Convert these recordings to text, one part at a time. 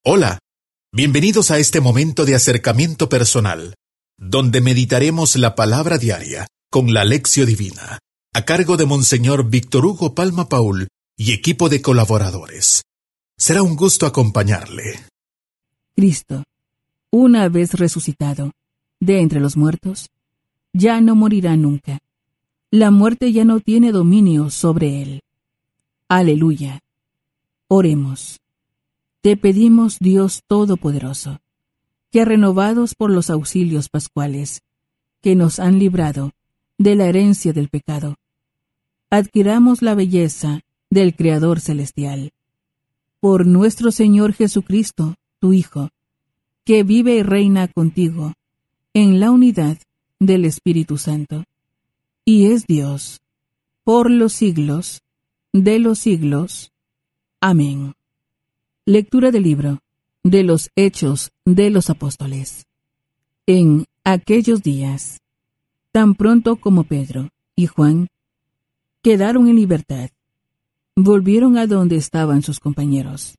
Hola, bienvenidos a este momento de acercamiento personal, donde meditaremos la palabra diaria con la Lección Divina, a cargo de Monseñor Víctor Hugo Palma Paul y equipo de colaboradores. Será un gusto acompañarle. Cristo, una vez resucitado de entre los muertos, ya no morirá nunca. La muerte ya no tiene dominio sobre él. Aleluya. Oremos. Te pedimos, Dios Todopoderoso, que renovados por los auxilios pascuales que nos han librado de la herencia del pecado, adquiramos la belleza del Creador celestial. Por nuestro Señor Jesucristo, tu Hijo, que vive y reina contigo en la unidad del Espíritu Santo, y es Dios, por los siglos de los siglos. Amén. Lectura del libro de los Hechos de los Apóstoles. En aquellos días, tan pronto como Pedro y Juan quedaron en libertad, volvieron a donde estaban sus compañeros,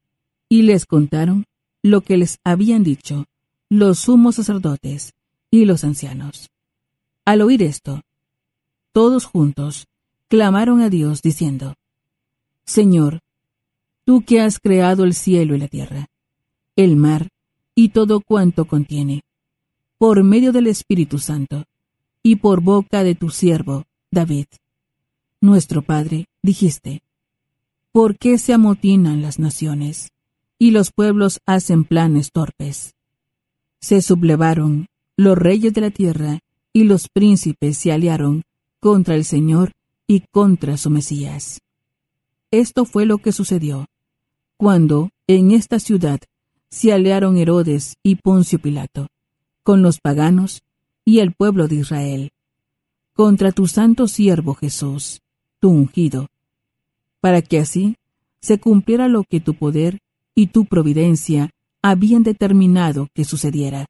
y les contaron lo que les habían dicho los sumos sacerdotes y los ancianos. Al oír esto, todos juntos clamaron a Dios diciendo: Señor, tú que has creado el cielo y la tierra, el mar y todo cuanto contiene, por medio del Espíritu Santo y por boca de tu siervo David, nuestro Padre, dijiste: ¿Por qué se amotinan las naciones y los pueblos hacen planes torpes? Se sublevaron los reyes de la tierra y los príncipes se aliaron contra el Señor y contra su Mesías. Esto fue lo que sucedió cuando en esta ciudad se aliaron Herodes y Poncio Pilato con los paganos y el pueblo de Israel contra tu santo siervo Jesús, tu ungido, para que así se cumpliera lo que tu poder y tu providencia habían determinado que sucediera.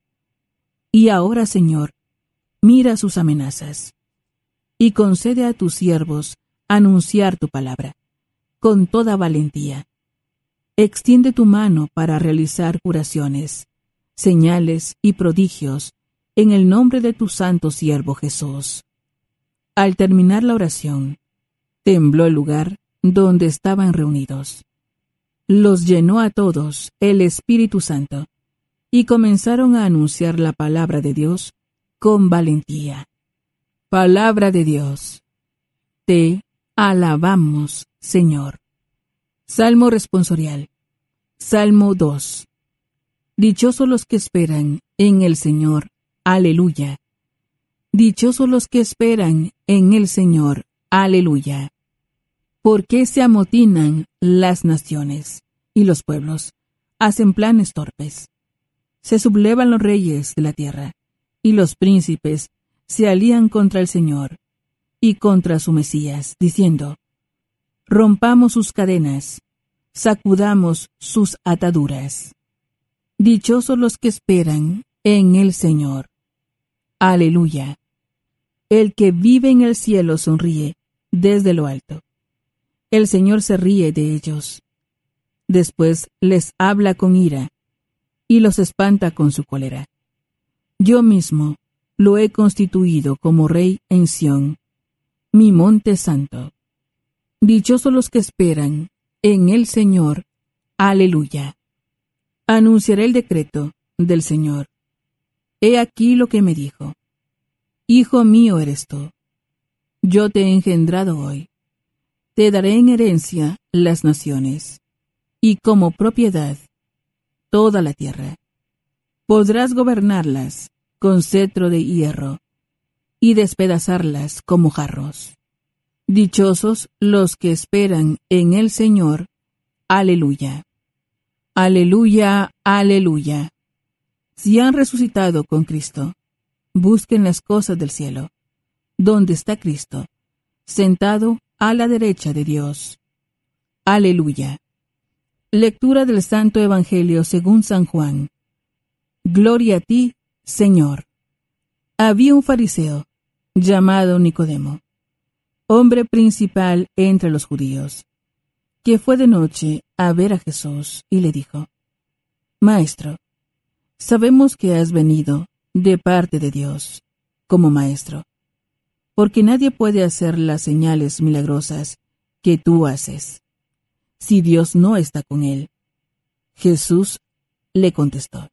Y ahora, Señor, mira sus amenazas y concede a tus siervos anunciar tu palabra con toda valentía. Extiende tu mano para realizar curaciones, señales y prodigios en el nombre de tu santo siervo Jesús. Al terminar la oración, tembló el lugar donde estaban reunidos. Los llenó a todos el Espíritu Santo y comenzaron a anunciar la palabra de Dios con valentía. Palabra de Dios. Te alabamos, Señor. Salmo responsorial. Salmo 2. Dichosos los que esperan en el Señor. Aleluya. Dichosos los que esperan en el Señor. Aleluya. ¿Por qué se amotinan las naciones y los pueblos hacen planes torpes? Se sublevan los reyes de la tierra y los príncipes se alían contra el Señor y contra su Mesías, diciendo: rompamos sus cadenas, sacudamos sus ataduras. Dichosos los que esperan en el Señor. Aleluya. El que vive en el cielo sonríe desde lo alto. El Señor se ríe de ellos. Después les habla con ira y los espanta con su cólera. Yo mismo lo he constituido como rey en Sión, mi monte santo. Dichosos los que esperan en el Señor. Aleluya. Anunciaré el decreto del Señor. He aquí lo que me dijo: Hijo mío eres tú. Yo te he engendrado hoy. Te daré en herencia las naciones, y como propiedad toda la tierra. Podrás gobernarlas con cetro de hierro, y despedazarlas como jarros. Dichosos los que esperan en el Señor. Aleluya. Aleluya, aleluya. Si han resucitado con Cristo, busquen las cosas del cielo, donde está Cristo, sentado a la derecha de Dios. Aleluya. Lectura del Santo Evangelio según San Juan. Gloria a ti, Señor. Había un fariseo llamado Nicodemo, hombre principal entre los judíos, que fue de noche a ver a Jesús y le dijo: Maestro, sabemos que has venido de parte de Dios como maestro, porque nadie puede hacer las señales milagrosas que tú haces si Dios no está con él. Jesús le contestó: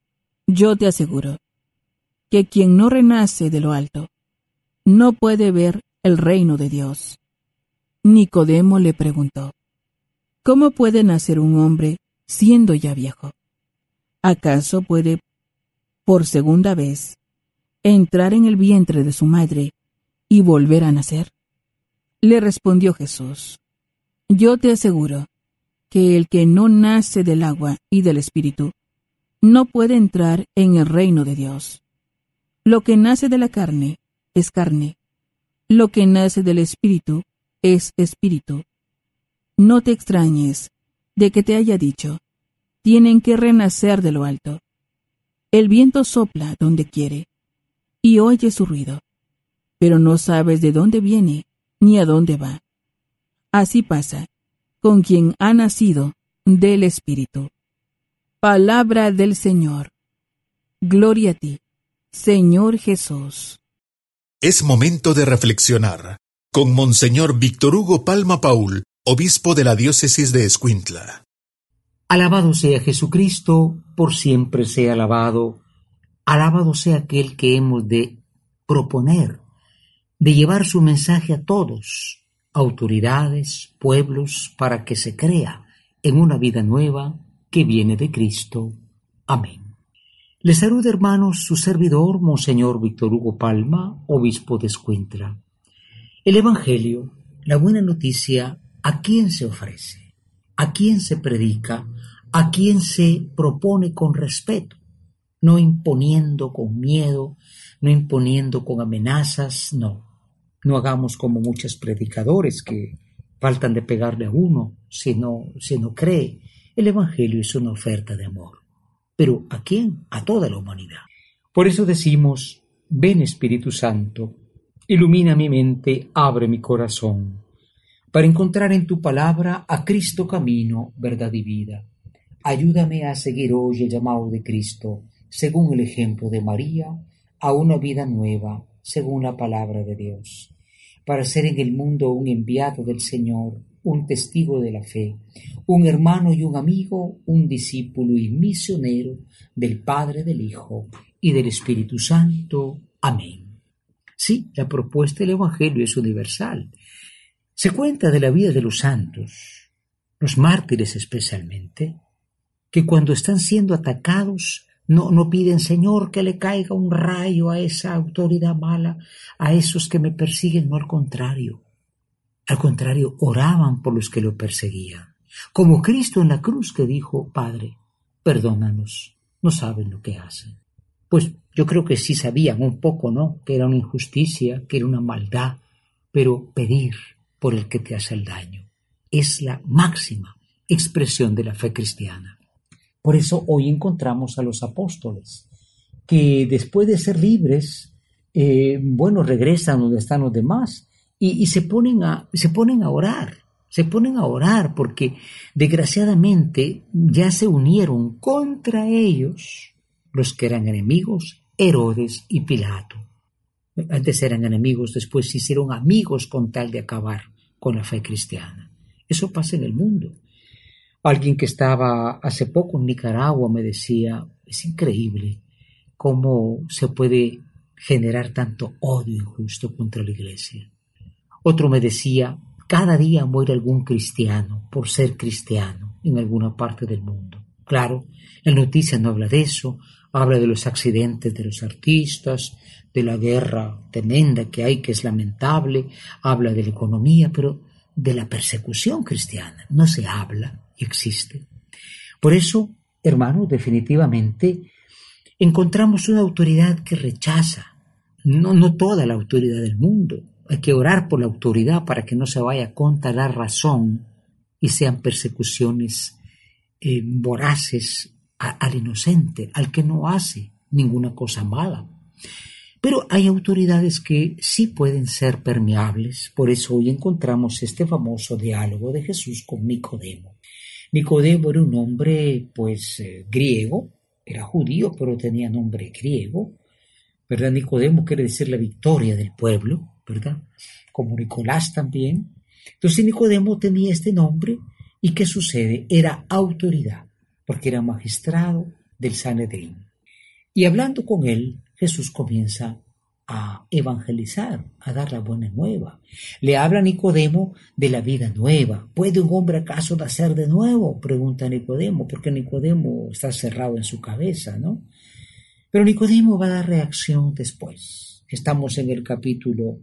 Yo te aseguro que quien no renace de lo alto no puede ver el reino de Dios. Nicodemo le preguntó: ¿Cómo puede nacer un hombre siendo ya viejo? ¿Acaso puede, por segunda vez, entrar en el vientre de su madre y volver a nacer? Le respondió Jesús: Yo te aseguro que el que no nace del agua y del Espíritu no puede entrar en el reino de Dios. Lo que nace de la carne es carne, lo que nace del Espíritu es espíritu. No te extrañes de que te haya dicho: tienen que renacer de lo alto. El viento sopla donde quiere y oye su ruido, pero no sabes de dónde viene ni a dónde va. Así pasa con quien ha nacido del Espíritu. Palabra del Señor. Gloria a ti, Señor Jesús. Es momento de reflexionar con Monseñor Víctor Hugo Palma Paul, obispo de la diócesis de Escuintla. Alabado sea Jesucristo, por siempre sea alabado. Alabado sea aquel que hemos de proponer, de llevar su mensaje a todos, autoridades, pueblos, para que se crea en una vida nueva que viene de Cristo. Amén. Les saluda, hermanos, su servidor, Monseñor Víctor Hugo Palma, obispo de Escuintla. El Evangelio, la buena noticia, ¿a quién se ofrece? ¿A quién se predica? ¿A quién se propone con respeto? No imponiendo con miedo, no imponiendo con amenazas, no. No hagamos como muchos predicadores que faltan de pegarle a uno si no cree. El Evangelio es una oferta de amor. ¿Pero a quién? A toda la humanidad. Por eso decimos: ven Espíritu Santo, ilumina mi mente, abre mi corazón, para encontrar en tu palabra a Cristo camino, verdad y vida. Ayúdame a seguir hoy el llamado de Cristo, según el ejemplo de María, a una vida nueva, según la palabra de Dios, para ser en el mundo un enviado del Señor, un testigo de la fe, un hermano y un amigo, un discípulo y misionero del Padre, del Hijo y del Espíritu Santo. Amén. Sí, la propuesta del Evangelio es universal. Se cuenta de la vida de los santos, los mártires especialmente, que cuando están siendo atacados no piden: Señor, que le caiga un rayo a esa autoridad mala, a esos que me persiguen. No, al contrario. Al contrario, oraban por los que lo perseguían. Como Cristo en la cruz, que dijo: Padre, perdónanos, no saben lo que hacen. Pues yo creo que sí sabían un poco, ¿no?, que era una injusticia, que era una maldad, pero pedir por el que te hace el daño es la máxima expresión de la fe cristiana. Por eso hoy encontramos a los apóstoles, que después de ser libres, regresan donde están los demás y se ponen a orar, porque desgraciadamente ya se unieron contra ellos los que eran enemigos, Herodes y Pilato. Antes eran enemigos, después se hicieron amigos con tal de acabar con la fe cristiana. Eso pasa en el mundo. Alguien que estaba hace poco en Nicaragua me decía: es increíble cómo se puede generar tanto odio injusto contra la iglesia. Otro me decía: cada día muere algún cristiano por ser cristiano en alguna parte del mundo. Claro, la noticia no habla de eso, habla de los accidentes de los artistas, de la guerra tremenda que hay, que es lamentable, habla de la economía, pero de la persecución cristiana no se habla y existe. Por eso, hermanos, definitivamente encontramos una autoridad que rechaza, no toda la autoridad del mundo. Hay que orar por la autoridad para que no se vaya contra la razón y sean persecuciones voraces al inocente, al que no hace ninguna cosa mala. Pero hay autoridades que sí pueden ser permeables. Por eso hoy encontramos este famoso diálogo de Jesús con Nicodemo. Nicodemo era un hombre, griego, era judío, pero tenía nombre griego, ¿verdad? Nicodemo quiere decir la victoria del pueblo, ¿verdad? Como Nicolás también. Entonces Nicodemo tenía este nombre y ¿qué sucede? Era autoridad, porque era magistrado del Sanedrín. Y hablando con él, Jesús comienza a evangelizar, a dar la buena nueva. Le habla a Nicodemo de la vida nueva. ¿Puede un hombre acaso nacer de nuevo? Pregunta Nicodemo, porque Nicodemo está cerrado en su cabeza, ¿no? Pero Nicodemo va a dar reacción después. Estamos en el capítulo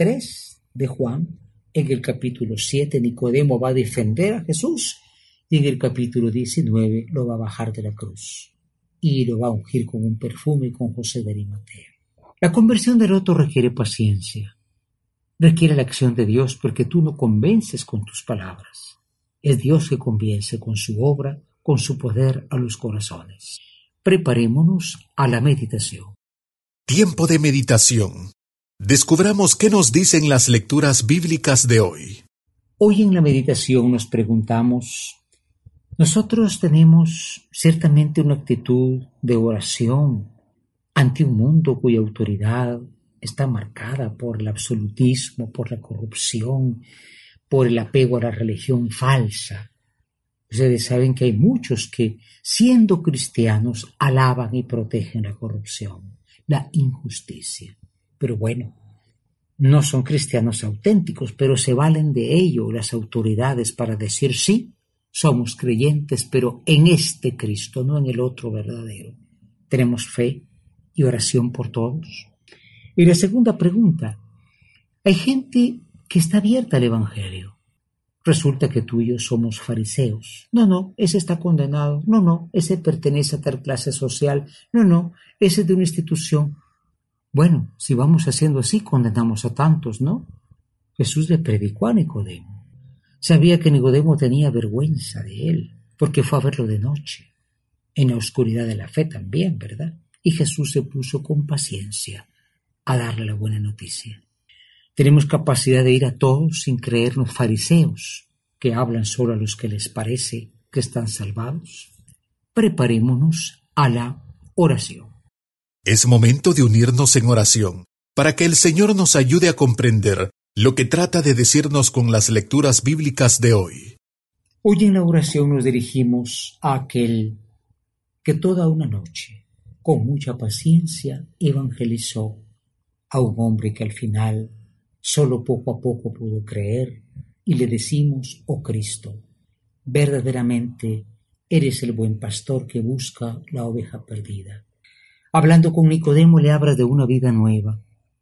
3 de Juan. En el capítulo 7 Nicodemo va a defender a Jesús y en el capítulo 19 lo va a bajar de la cruz y lo va a ungir con un perfume con José de Arimatea. La conversión del otro requiere paciencia, requiere la acción de Dios porque tú no convences con tus palabras. Es Dios que convence con su obra, con su poder a los corazones. Preparémonos a la meditación. Tiempo de meditación. Descubramos qué nos dicen las lecturas bíblicas de hoy. Hoy en la meditación nos preguntamos, nosotros tenemos ciertamente una actitud de oración ante un mundo cuya autoridad está marcada por el absolutismo, por la corrupción, por el apego a la religión falsa. Ustedes saben que hay muchos que, siendo cristianos, alaban y protegen la corrupción, la injusticia. Pero bueno, no son cristianos auténticos, pero se valen de ello las autoridades para decir sí, somos creyentes, pero en este Cristo, no en el otro verdadero. Tenemos fe y oración por todos. Y la segunda pregunta, hay gente que está abierta al Evangelio. Resulta que tú y yo somos fariseos. No, ese está condenado. No, ese pertenece a tal clase social. No, ese es de una institución. Bueno, si vamos haciendo así, condenamos a tantos, ¿no? Jesús le predicó a Nicodemo. Sabía que Nicodemo tenía vergüenza de él, porque fue a verlo de noche, en la oscuridad de la fe también, ¿verdad? Y Jesús se puso con paciencia a darle la buena noticia. Tenemos capacidad de ir a todos sin creernos fariseos, que hablan solo a los que les parece que están salvados. Preparémonos a la oración. Es momento de unirnos en oración, para que el Señor nos ayude a comprender lo que trata de decirnos con las lecturas bíblicas de hoy. Hoy en la oración nos dirigimos a aquel que toda una noche, con mucha paciencia, evangelizó a un hombre que al final solo poco a poco pudo creer, y le decimos, oh Cristo, verdaderamente eres el buen pastor que busca la oveja perdida. Hablando con Nicodemo le habla de una vida nueva.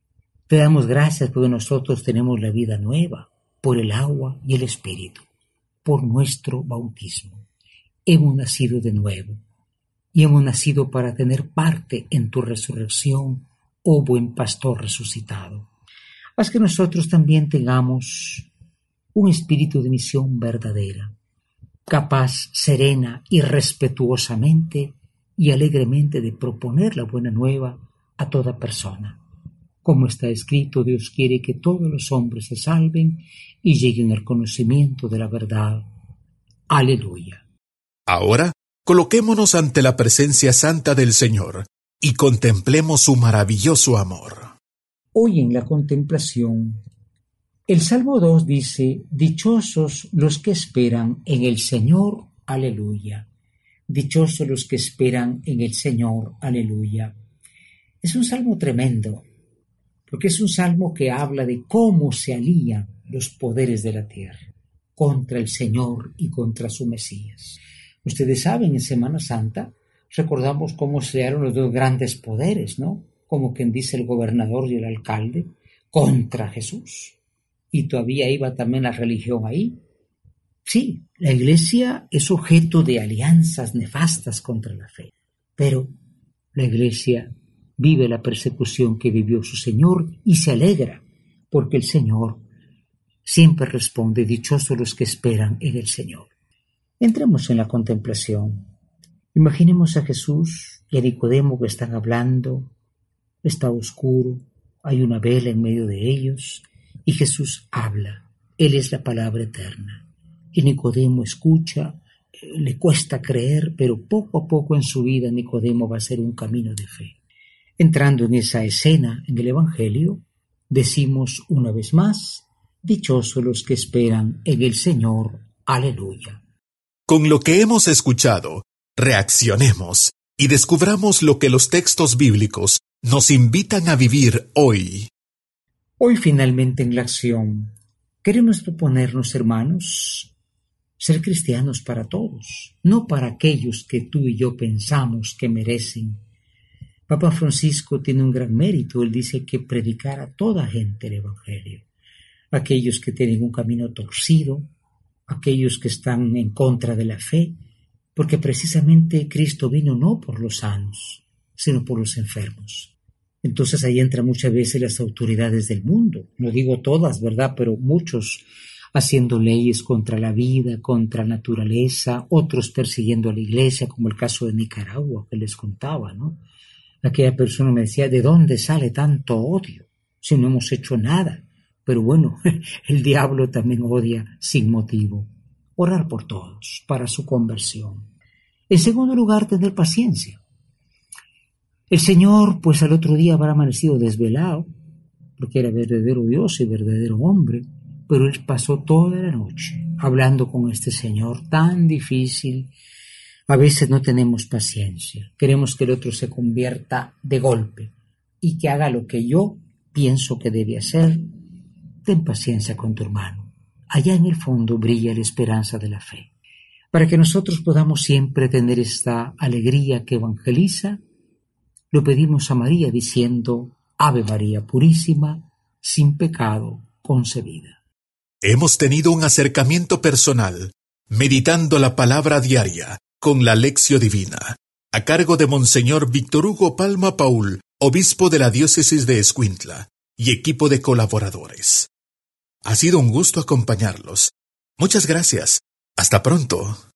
Te damos gracias porque nosotros tenemos la vida nueva por el agua y el Espíritu, por nuestro bautismo. Hemos nacido de nuevo y hemos nacido para tener parte en tu resurrección, oh buen pastor resucitado. Haz que nosotros también tengamos un espíritu de misión verdadera, capaz, serena y respetuosamente y alegremente de proponer la buena nueva a toda persona. Como está escrito, Dios quiere que todos los hombres se salven y lleguen al conocimiento de la verdad. Aleluya. Ahora, coloquémonos ante la presencia santa del Señor y contemplemos su maravilloso amor. Hoy en la contemplación, el Salmo 2 dice, dichosos los que esperan en el Señor, aleluya. Dichosos los que esperan en el Señor, aleluya. Es un salmo tremendo, porque es un salmo que habla de cómo se alían los poderes de la tierra contra el Señor y contra su Mesías. Ustedes saben, en Semana Santa recordamos cómo se dieron los dos grandes poderes, ¿no? Como quien dice el gobernador y el alcalde, contra Jesús. Y todavía iba también la religión ahí. Sí, la Iglesia es objeto de alianzas nefastas contra la fe, pero la Iglesia vive la persecución que vivió su Señor y se alegra, porque el Señor siempre responde, dichosos los que esperan en el Señor. Entremos en la contemplación. Imaginemos a Jesús y a Nicodemo que están hablando, está oscuro, hay una vela en medio de ellos, y Jesús habla, Él es la palabra eterna. Y Nicodemo escucha, le cuesta creer, pero poco a poco en su vida Nicodemo va a ser un camino de fe. Entrando en esa escena en el Evangelio, decimos una vez más, dichosos los que esperan en el Señor. Aleluya. Con lo que hemos escuchado, reaccionemos y descubramos lo que los textos bíblicos nos invitan a vivir hoy. Hoy finalmente en la acción, queremos proponernos, hermanos, ser cristianos para todos, no para aquellos que tú y yo pensamos que merecen. Papa Francisco tiene un gran mérito, él dice que predicar a toda gente el Evangelio, aquellos que tienen un camino torcido, aquellos que están en contra de la fe, porque precisamente Cristo vino no por los sanos, sino por los enfermos. Entonces ahí entran muchas veces las autoridades del mundo, no digo todas, ¿verdad?, pero muchos haciendo leyes contra la vida, contra la naturaleza, otros persiguiendo a la iglesia, como el caso de Nicaragua que les contaba, ¿no? Aquella persona me decía, ¿de dónde sale tanto odio? Si no hemos hecho nada. Pero bueno, el diablo también odia sin motivo. Orar por todos, para su conversión. En segundo lugar, tener paciencia. El Señor, pues al otro día habrá amanecido desvelado, porque era verdadero Dios y verdadero hombre, pero Él pasó toda la noche hablando con este Señor tan difícil. A veces no tenemos paciencia, queremos que el otro se convierta de golpe y que haga lo que yo pienso que debe hacer. Ten paciencia con tu hermano. Allá en el fondo brilla la esperanza de la fe. Para que nosotros podamos siempre tener esta alegría que evangeliza, lo pedimos a María diciendo, Ave María Purísima, sin pecado concebida. Hemos tenido un acercamiento personal, meditando la palabra diaria, con la Lección Divina, a cargo de Monseñor Víctor Hugo Palma Paul, obispo de la diócesis de Escuintla, y equipo de colaboradores. Ha sido un gusto acompañarlos. Muchas gracias. Hasta pronto.